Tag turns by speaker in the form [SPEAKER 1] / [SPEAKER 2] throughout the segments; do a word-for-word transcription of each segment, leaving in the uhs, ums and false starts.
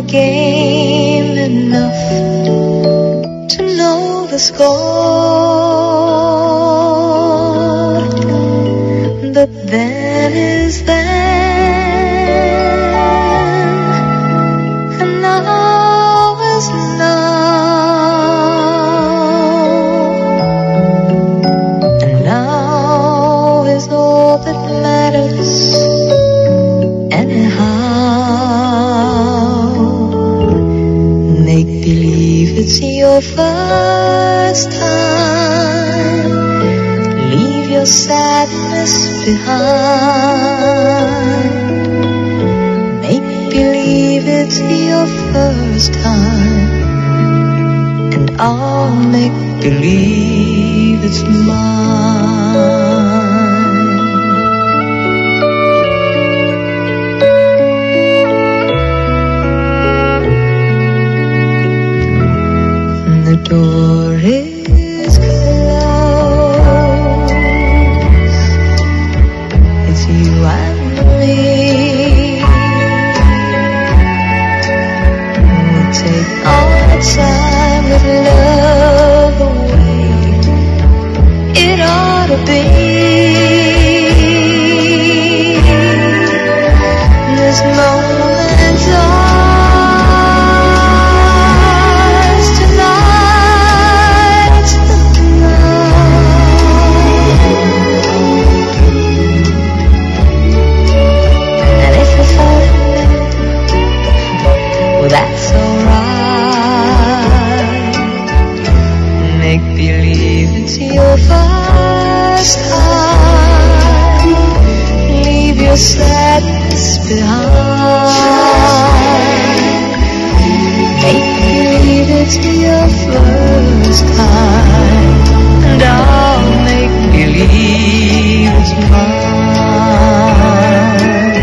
[SPEAKER 1] game enough to know the score, but then is then, and now is now, and now is all that matters anyhow. Make believe it's your first time. Leave your sadness behind. Make believe it's your first time, and I'll make believe it's mine. The door is closed. It's you and me. We'll take our time with love the way it ought to be. This moment's ours tonight. It's the night. And if we fall in love, well, that's alright. Make believe it's your first time. Leave your sadness behind. Make believe it's your first time, and I'll make believe it's mine.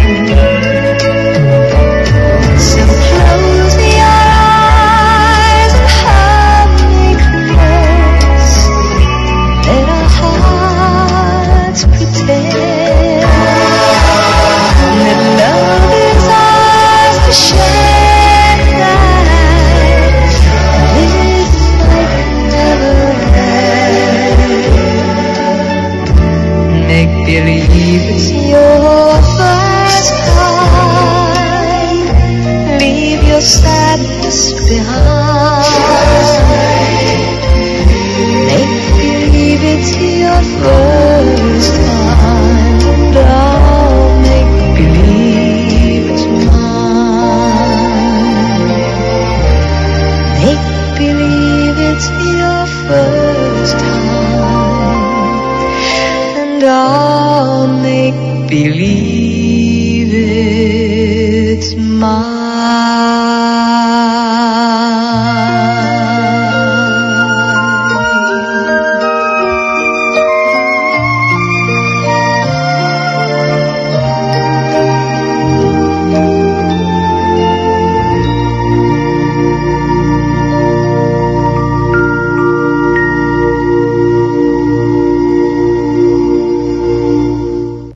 [SPEAKER 1] So close your eyes and hold me close. Let our hearts pretend that love is ours to share tonight. This might never end. Make believe it's your first time. Leave your sadness behind. Make believe it's your first time, and I'll make believe it's mine. Make believe it's your first time, and I'll make believe it's mine.